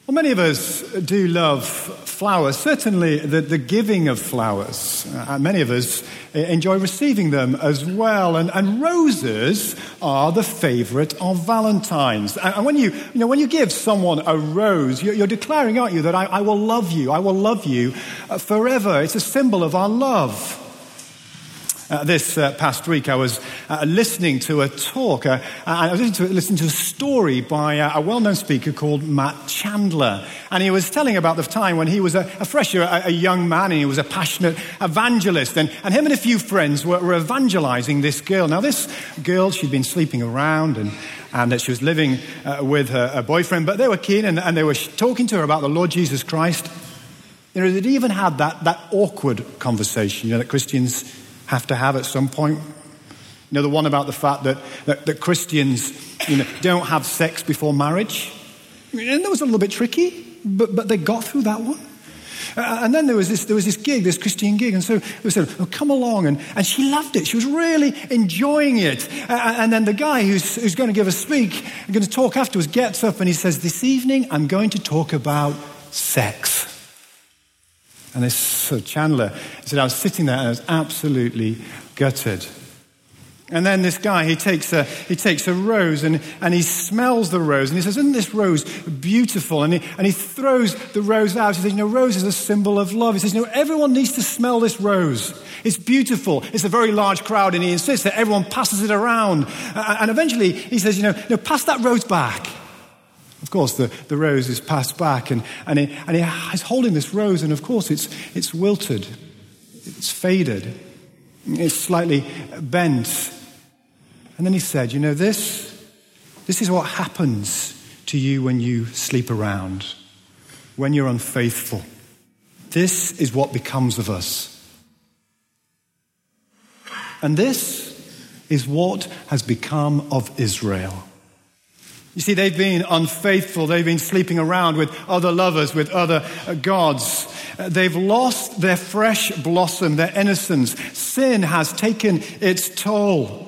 Well, many of us do love flowers, certainly the giving of flowers. Many of us enjoy receiving them as well. And roses are the favourite of Valentine's. And when you give someone a rose, you're declaring, aren't you, that I will love you. I will love you forever. It's a symbol of our love. This past week, I was listening to a talk. I was listening to a story by a well-known speaker called Matt Chandler. And he was telling about the time when he was a young man, and he was a passionate evangelist. And him and a few friends were evangelizing this girl. Now, this girl, she'd been sleeping around, and she was living with her boyfriend. But they were keen, and they were talking to her about the Lord Jesus Christ. You know, they'd even had that awkward conversation, that Christians have to have at some point. The one about the fact that Christians, don't have sex before marriage. And that was a little bit tricky, but they got through that one. And then there was this gig, this Christian gig, and so we said, "Oh, come along," and she loved it. She was really enjoying it. And then the guy who's going to give a speak, going to talk afterwards, gets up and he says, "This evening I'm going to talk about sex." And this Chandler said, "I was sitting there and I was absolutely gutted." And then this guy, he takes a rose and he smells the rose and he says, "Isn't this rose beautiful?" And he throws the rose out. He says, "Rose is a symbol of love." He says, "Everyone needs to smell this rose. It's beautiful." It's a very large crowd, and he insists that everyone passes it around. And eventually he says, "Pass that rose back." Of course, the rose is passed back, and he's holding this rose, and of course it's wilted, it's faded, it's slightly bent. And then he said, this is what happens to you when you sleep around, when you're unfaithful. This is what becomes of us. And this is what has become of Israel. You see, they've been unfaithful. They've been sleeping around with other lovers, with other gods. They've lost their fresh blossom, their innocence. Sin has taken its toll.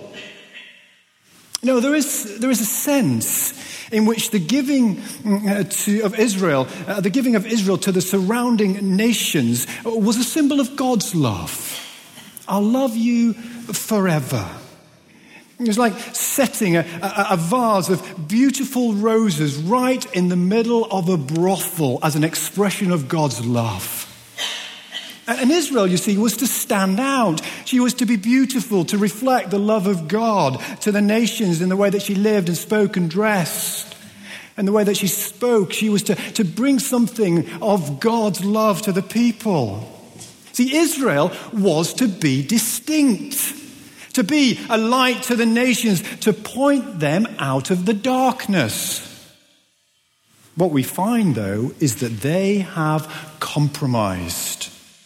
There is a sense in which the giving of Israel to the surrounding nations was a symbol of God's love. I'll love you forever. It was like setting a vase of beautiful roses right in the middle of a brothel as an expression of God's love. And Israel, you see, was to stand out. She was to be beautiful, to reflect the love of God to the nations in the way that she lived and spoke and dressed. And the way that she spoke, she was to bring something of God's love to the people. See, Israel was to be distinct. To be a light to the nations, to point them out of the darkness. What we find, though, is that they have compromised.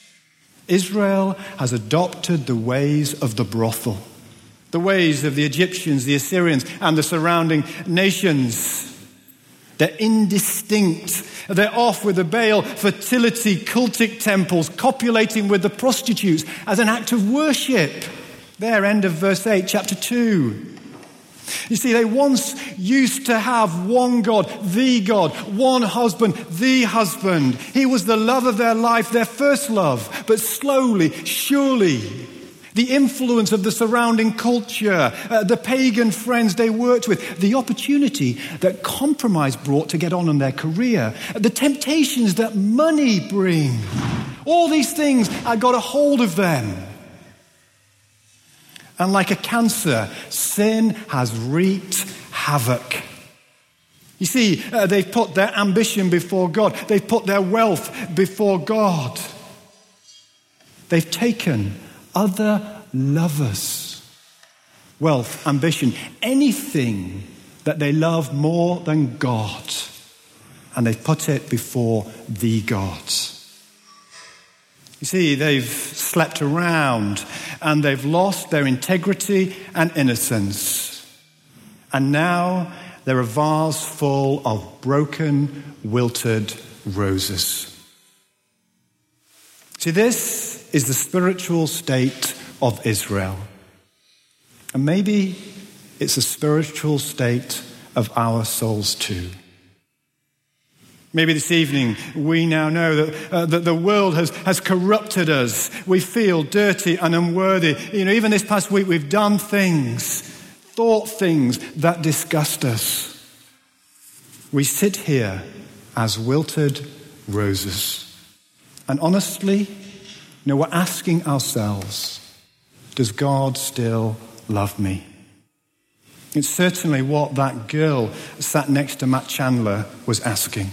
Israel has adopted the ways of the brothel, the ways of the Egyptians, the Assyrians, and the surrounding nations. They're indistinct. They're off with the Baal fertility cultic temples, copulating with the prostitutes as an act of worship. There, end of verse 8, chapter 2. You see, they once used to have one God, one husband, the husband. He was the love of their life, their first love. But slowly, surely, the influence of the surrounding culture, the pagan friends they worked with, the opportunity that compromise brought to get on in their career, the temptations that money bring, all these things had got a hold of them. And like a cancer, sin has wreaked havoc. You see, they've put their ambition before God. They've put their wealth before God. They've taken other lovers, wealth, ambition, anything that they love more than God, and they've put it before the God. You see, they've slept around and they've lost their integrity and innocence. And now they're a vase full of broken, wilted roses. See, this is the spiritual state of Israel. And maybe it's a spiritual state of our souls too. Maybe this evening we now know that the world has corrupted us. We feel dirty and unworthy. Even this past week we've done things, thought things that disgust us. We sit here as wilted roses. And honestly, we're asking ourselves, does God still love me? It's certainly what that girl sat next to Matt Chandler was asking.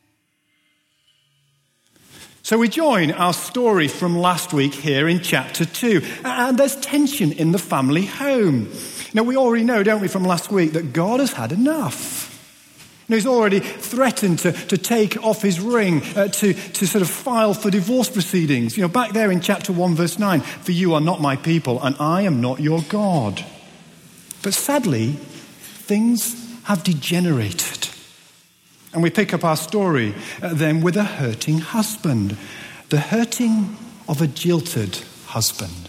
So we join our story from last week here in chapter 2. And there's tension in the family home. Now, we already know, don't we, from last week, that God has had enough. He's already threatened to take off his ring, to sort of file for divorce proceedings. Back there in chapter 1, verse 9, for you are not my people, and I am not your God. But sadly, things have degenerated. And we pick up our story then with a hurting husband. The hurting of a jilted husband.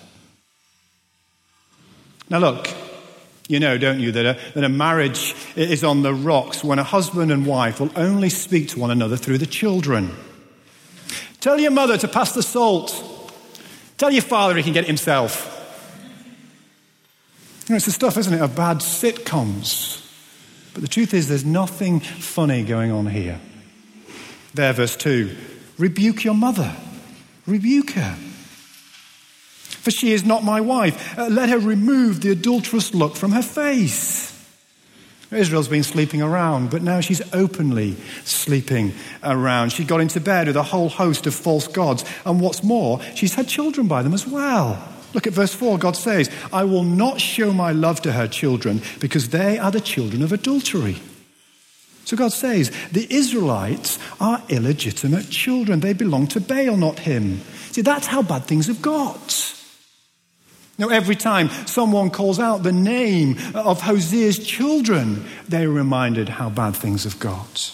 Now look, don't you, that a marriage is on the rocks when a husband and wife will only speak to one another through the children. Tell your mother to pass the salt. Tell your father he can get it himself. It's the stuff, isn't it, of bad sitcoms. But the truth is there's nothing funny going on here. There, verse 2. Rebuke your mother. Rebuke her. For she is not my wife. Let her remove the adulterous look from her face. Israel's been sleeping around, but now she's openly sleeping around. She got into bed with a whole host of false gods. And what's more, she's had children by them as well. Look at verse 4. God says, I will not show my love to her children because they are the children of adultery. So God says, the Israelites are illegitimate children. They belong to Baal, not him. See, that's how bad things have got. Every time someone calls out the name of Hosea's children, they're reminded how bad things have got.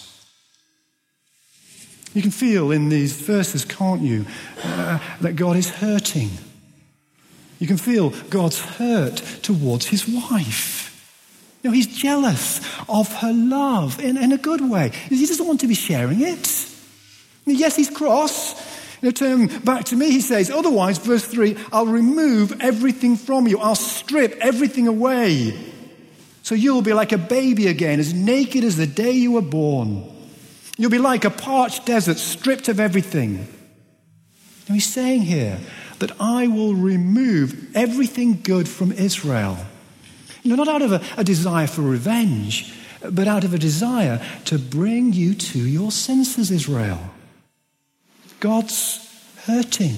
You can feel in these verses, can't you, that God is hurting. You can feel God's hurt towards his wife. He's jealous of her love in a good way. He doesn't want to be sharing it. Yes, he's cross. Turn back to me, he says, otherwise, verse 3, I'll remove everything from you. I'll strip everything away. So you'll be like a baby again, as naked as the day you were born. You'll be like a parched desert, stripped of everything. Now he's saying here that I will remove everything good from Israel. Not out of a desire for revenge, but out of a desire to bring you to your senses, Israel. God's hurting.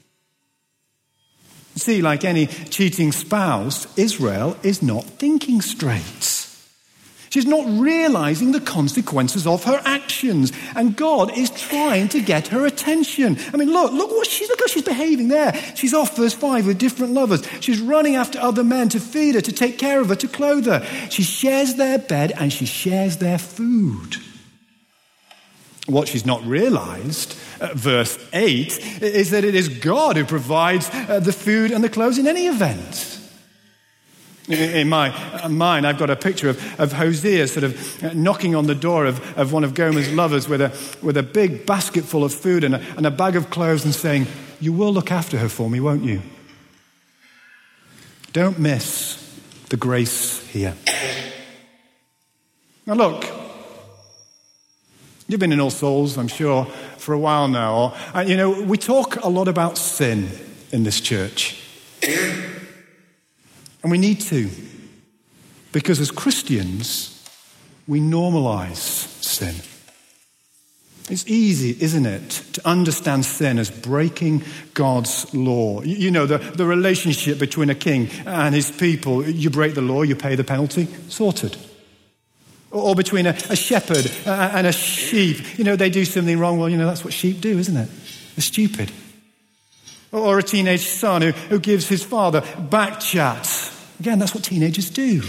See, like any cheating spouse, Israel is not thinking straight. She's not realizing the consequences of her actions. And God is trying to get her attention. Look how she's behaving there. She's off, verse 5, with different lovers. She's running after other men to feed her, to take care of her, to clothe her. She shares their bed and she shares their food. What she's not realized, verse 8, is that it is God who provides the food and the clothes in any event. In my mind, I've got a picture of Hosea sort of knocking on the door of one of Gomer's lovers with a big basket full of food and a bag of clothes and saying, you will look after her for me, won't you? Don't miss the grace here. Now look, you've been in All Souls, I'm sure, for a while now. We talk a lot about sin in this church. And we need to. Because as Christians, we normalize sin. It's easy, isn't it, to understand sin as breaking God's law. The relationship between a king and his people. You break the law, you pay the penalty, sorted. Or between a shepherd and a sheep. They do something wrong. Well, that's what sheep do, isn't it? They're stupid. Or a teenage son who gives his father back chat. Again, that's what teenagers do.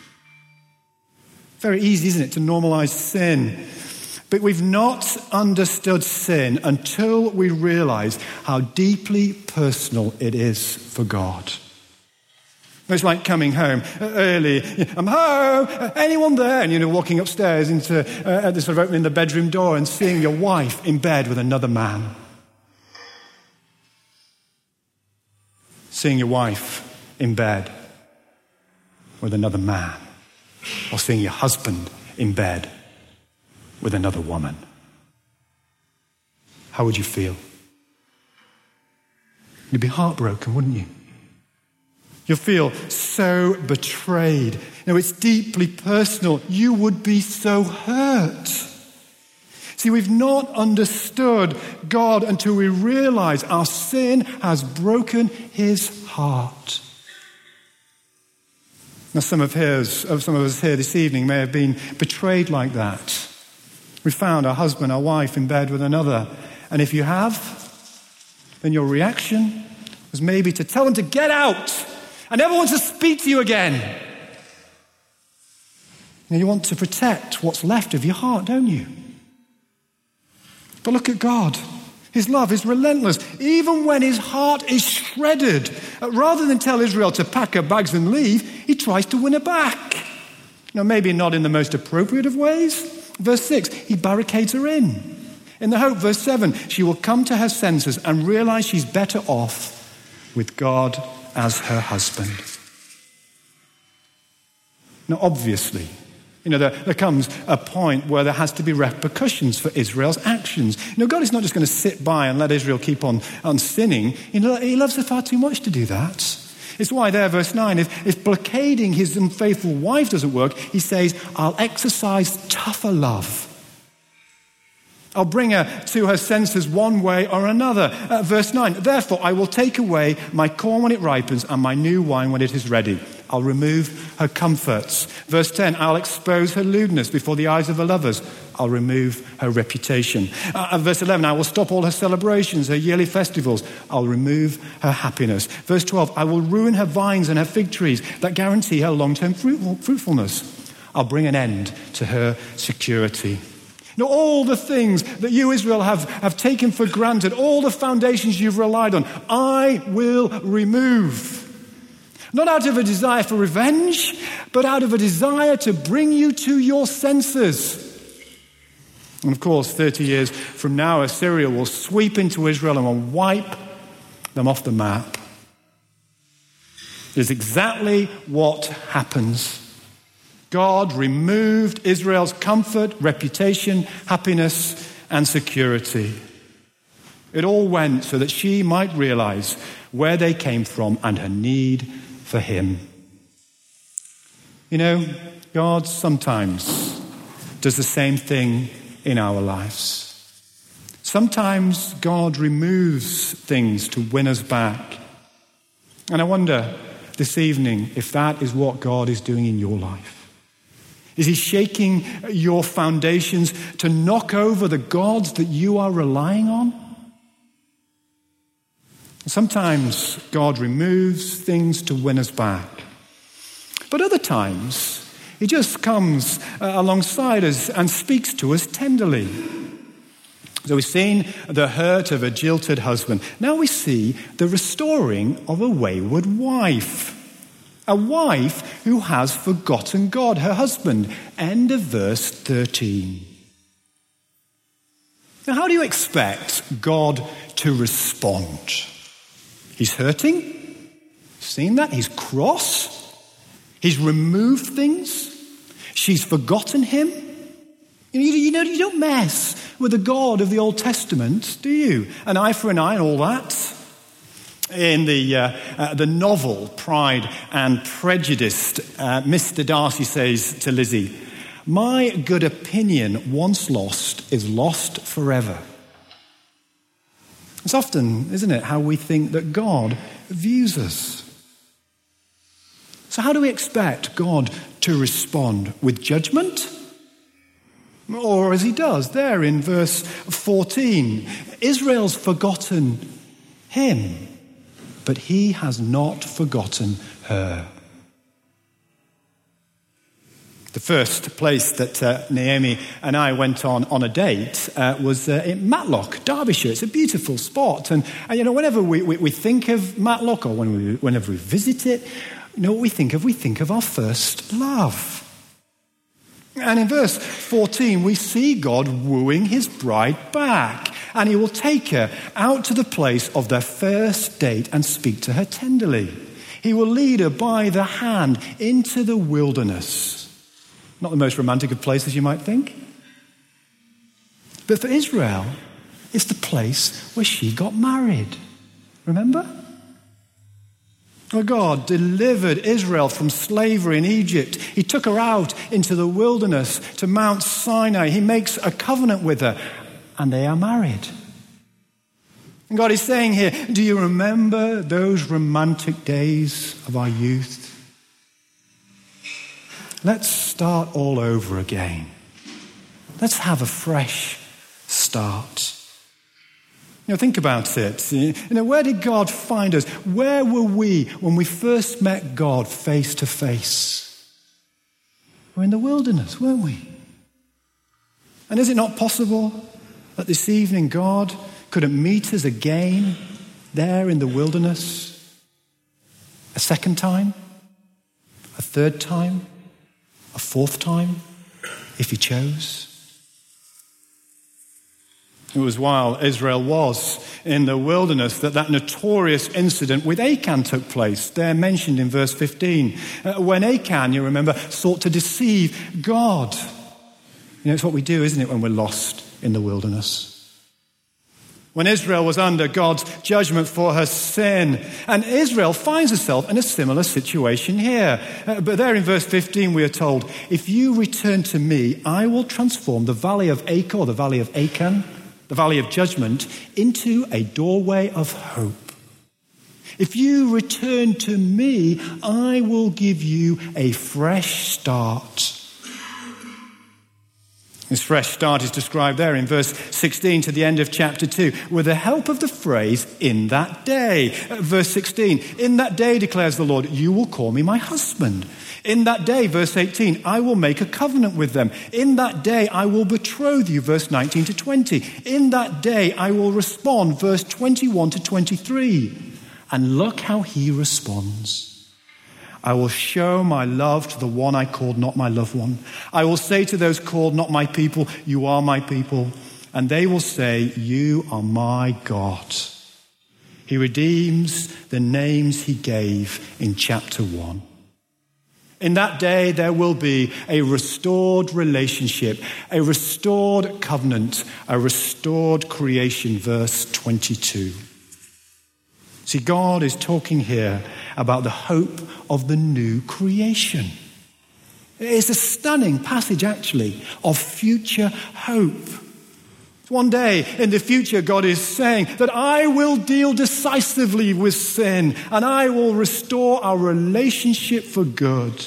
Very easy, isn't it, to normalize sin. But we've not understood sin until we realize how deeply personal it is for God. It's like coming home early. I'm home. Anyone there? And walking upstairs into sort of opening the bedroom door and seeing your wife in bed with another man. Seeing your wife in bed with another man. Or seeing your husband in bed with another woman. How would you feel? You'd be heartbroken, wouldn't you? You'll feel so betrayed. It's deeply personal. You would be so hurt. See, we've not understood God until we realize our sin has broken his heart. Now, some of us here this evening may have been betrayed like that. We found our husband, our wife in bed with another. And if you have, then your reaction was maybe to tell them to get out. I never want to speak to you again. You want to protect what's left of your heart, don't you? But look at God. His love is relentless. Even when his heart is shredded, rather than tell Israel to pack her bags and leave, he tries to win her back. Maybe not in the most appropriate of ways. Verse 6, he barricades her in. In the hope, verse 7, she will come to her senses and realize she's better off with God as her husband. Now, obviously, there comes a point where there has to be repercussions for Israel's actions. God is not just going to sit by and let Israel keep on sinning. He loves her far too much to do that. It's why there, verse 9, if blockading his unfaithful wife doesn't work, he says, I'll exercise tougher love. I'll bring her to her senses one way or another. Verse 9, therefore I will take away my corn when it ripens and my new wine when it is ready. I'll remove her comforts. Verse 10, I'll expose her lewdness before the eyes of her lovers. I'll remove her reputation. Verse 11, I will stop all her celebrations, her yearly festivals. I'll remove her happiness. Verse 12, I will ruin her vines and her fig trees that guarantee her long-term fruitfulness. I'll bring an end to her security. All the things that you, Israel, have taken for granted, all the foundations you've relied on, I will remove. Not out of a desire for revenge, but out of a desire to bring you to your senses. And of course, 30 years from now, Assyria will sweep into Israel and will wipe them off the map. It is exactly what happens. God removed Israel's comfort, reputation, happiness, and security. It all went so that she might realize where they came from and her need for him. God sometimes does the same thing in our lives. Sometimes God removes things to win us back. And I wonder this evening if that is what God is doing in your life. Is he shaking your foundations to knock over the gods that you are relying on? Sometimes God removes things to win us back. But other times, he just comes alongside us and speaks to us tenderly. So we've seen the hurt of a jilted husband. Now we see the restoring of a wayward wife. A wife who has forgotten God, her husband. End of verse 13. Now, how do you expect God to respond? He's hurting. You've seen that? He's cross. He's removed things. She's forgotten him. You don't mess with the God of the Old Testament, do you? An eye for an eye and all that. In the novel Pride and Prejudice, Mr. Darcy says to Lizzie, my good opinion, once lost, is lost forever. It's often, isn't it, how we think that God views us. So how do we expect God to respond? With judgment? Or as he does there in verse 14, Israel's forgotten him, but he has not forgotten her. The first place that Naomi and I went on a date was in Matlock, Derbyshire. It's a beautiful spot. And whenever we think of Matlock or whenever we visit it, you know what we think of? We think of our first love. And in verse 14, we see God wooing his bride back. And he will take her out to the place of their first date and speak to her tenderly. He will lead her by the hand into the wilderness. Not the most romantic of places, you might think. But for Israel, it's the place where she got married. Remember? Well, God delivered Israel from slavery in Egypt. He took her out into the wilderness to Mount Sinai. He makes a covenant with her, and they are married. And God is saying here, do you remember those romantic days of our youth? Let's start all over again. Let's have a fresh start. You know, think about it. You know, where did God find us? Where were we when we first met God face to face? We're in the wilderness, weren't we? And is it not possible that this evening God couldn't meet us again there in the wilderness? A second time? A third time? A fourth time? If he chose? It was while Israel was in the wilderness that notorious incident with Achan took place. They're mentioned in verse 15. When Achan, you remember, sought to deceive God. You know, it's what we do, isn't it, when we're lost in the wilderness? When Israel was under God's judgment for her sin. And Israel finds herself in a similar situation here. But there in verse 15 we are told, if you return to me, I will transform the valley of Achor, the valley of Achan, the valley of judgment, into a doorway of hope. If you return to me, I will give you a fresh start. This fresh start is described there in verse 16 to the end of chapter 2 with the help of the phrase, in that day. Verse 16, in that day, declares the Lord, you will call me my husband. In that day, verse 18, I will make a covenant with them. In that day, I will betroth you, verse 19 to 20. In that day, I will respond, verse 21 to 23. And look how he responds. I will show my love to the one I called not my loved one. I will say to those called not my people, you are my people. And they will say, you are my God. He redeems the names he gave in chapter 1. In that day, there will be a restored relationship, a restored covenant, a restored creation, verse 22. See, God is talking here about the hope of the new creation. It's a stunning passage, actually, of future hope. One day in the future, God is saying that I will deal decisively with sin and I will restore our relationship for good.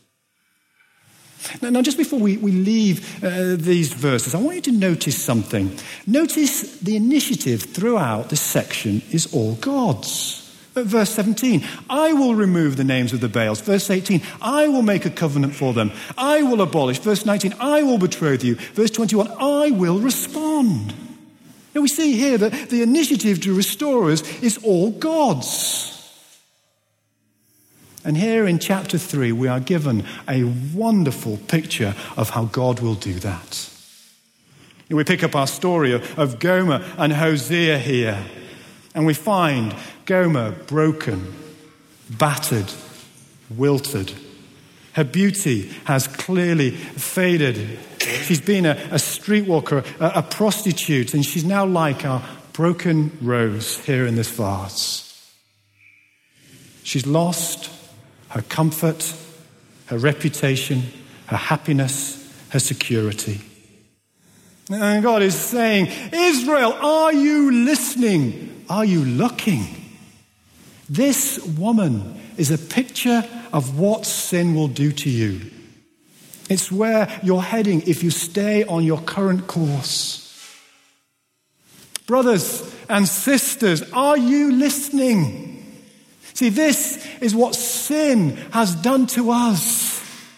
Now, just before we leave these verses, I want you to notice something. Notice the initiative throughout this section is all God's. Verse 17, I will remove the names of the Baals. Verse 18, I will make a covenant for them. I will abolish. Verse 19, I will betroth you. Verse 21, I will respond. Now we see here that the initiative to restore us is all God's. And here in chapter 3, we are given a wonderful picture of how God will do that. We pick up our story of Gomer and Hosea here. And we find Gomer broken, battered, wilted. Her beauty has clearly faded. She's been a streetwalker, a prostitute, and she's now like our broken rose here in this vase. She's lost her comfort, her reputation, her happiness, her security. And God is saying, Israel, are you listening? Are you looking? This woman is a picture of what sin will do to you. It's where you're heading if you stay on your current course. Brothers and sisters, are you listening? See, this is what sin has done to us.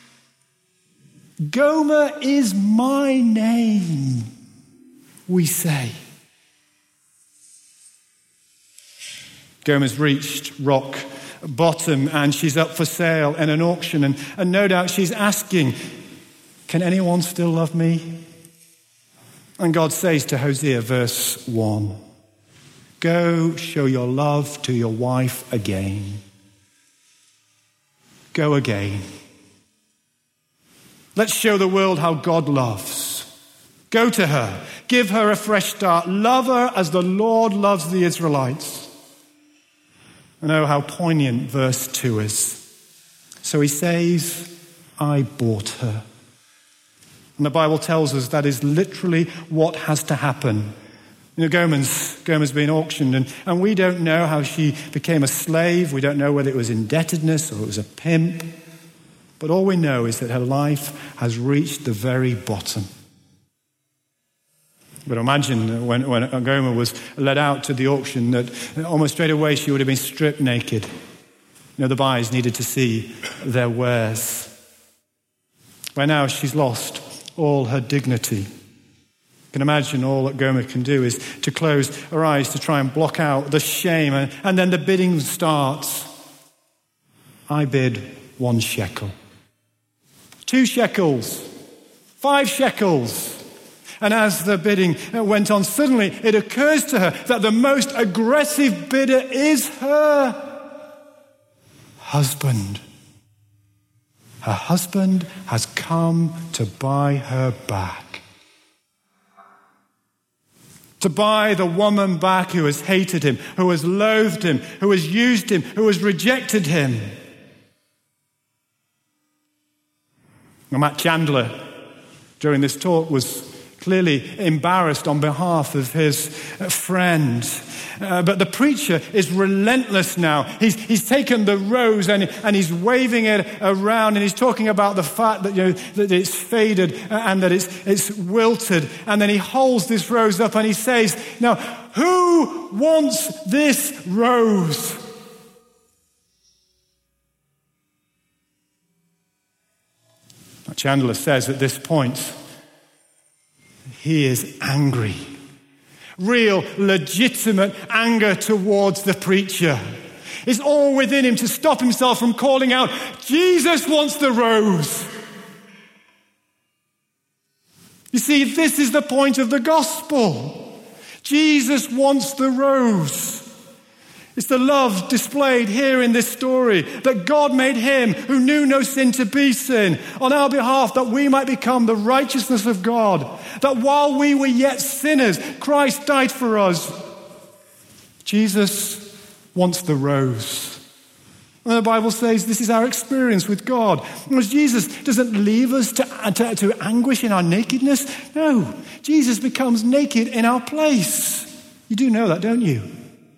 Gomer is my name, we say. Gomer's reached rock bottom and she's up for sale in an auction. And no doubt she's asking, can anyone still love me? And God says to Hosea, verse 1, go show your love to your wife again. Go again. Let's show the world how God loves. Go to her. Give her a fresh start. Love her as the Lord loves the Israelites. And oh, how poignant verse 2 is. So he says, I bought her. And the Bible tells us that is literally what has to happen. You know, Gomer's been auctioned, and we don't know how she became a slave. We don't know whether it was indebtedness or it was a pimp. But all we know is that her life has reached the very bottom. But imagine when Gomer was led out to the auction that almost straight away she would have been stripped naked. You know, the buyers needed to see their wares. By now she's lost all her dignity. You can imagine all that Gomer can do is to close her eyes to try and block out the shame. And then the bidding starts. I bid 1 shekel. 2 shekels. 5 shekels. And as the bidding went on, suddenly it occurs to her that the most aggressive bidder is her husband. Her husband has come to buy her back. To buy the woman back who has hated him, who has loathed him, who has used him, who has rejected him. Now, Matt Chandler, during this talk, was clearly embarrassed on behalf of his friend. But the preacher is relentless now. He's taken the rose and he's waving it around, and he's talking about the fact that, that it's faded and that it's wilted. And then he holds this rose up and he says, now, who wants this rose? Chandler says at this point, he is angry. Real, legitimate anger towards the preacher. It's all within him to stop himself from calling out, Jesus wants the rose. You see, this is the point of the gospel. Jesus wants the rose. It's the love displayed here in this story, that God made him who knew no sin to be sin on our behalf, that we might become the righteousness of God. That while we were yet sinners, Christ died for us. Jesus wants the rose. And the Bible says this is our experience with God. Because Jesus doesn't leave us to anguish in our nakedness. No, Jesus becomes naked in our place. You do know that, don't you?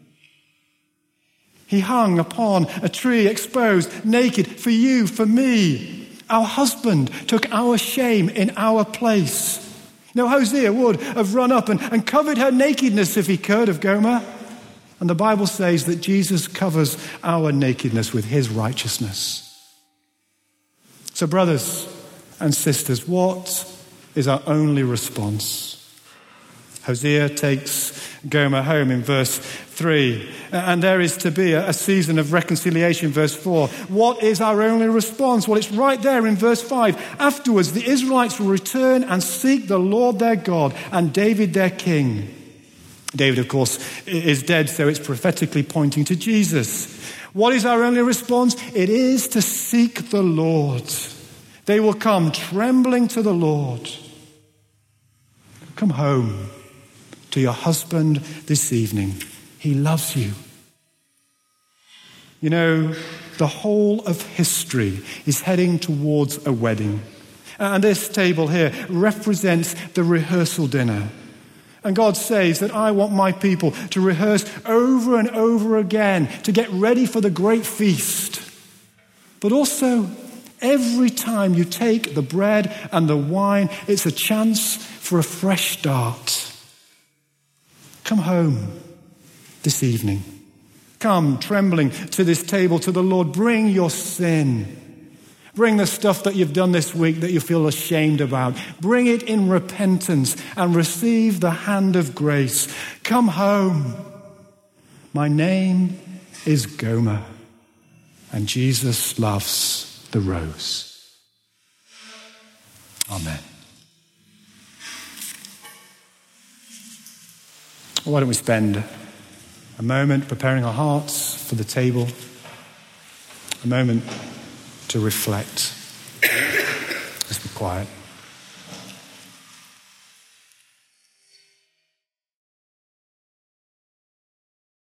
He hung upon a tree, exposed, naked, for you, for me. Our husband took our shame in our place. Now, Hosea would have run up and covered her nakedness if he could of Gomer. And the Bible says that Jesus covers our nakedness with his righteousness. So, brothers and sisters, what is our only response? Hosea takes Gomer home in verse 3. And there is to be a season of reconciliation, verse 4. What is our only response? Well, it's right there in verse 5. Afterwards, the Israelites will return and seek the Lord their God and David their king. David, of course, is dead, so it's prophetically pointing to Jesus. What is our only response? It is to seek the Lord. They will come trembling to the Lord. Come home to your husband this evening. He loves you. You know, the whole of history is heading towards a wedding. And this table here represents the rehearsal dinner. And God says that I want my people to rehearse over and over again to get ready for the great feast. But also, every time you take the bread and the wine, it's a chance for a fresh start. Come home this evening. Come trembling to this table to the Lord. Bring your sin. Bring the stuff that you've done this week that you feel ashamed about. Bring it in repentance and receive the hand of grace. Come home. My name is Gomer. and Jesus loves the rose. Amen. Why don't we spend a moment preparing our hearts for the table, a moment to reflect as we're quiet.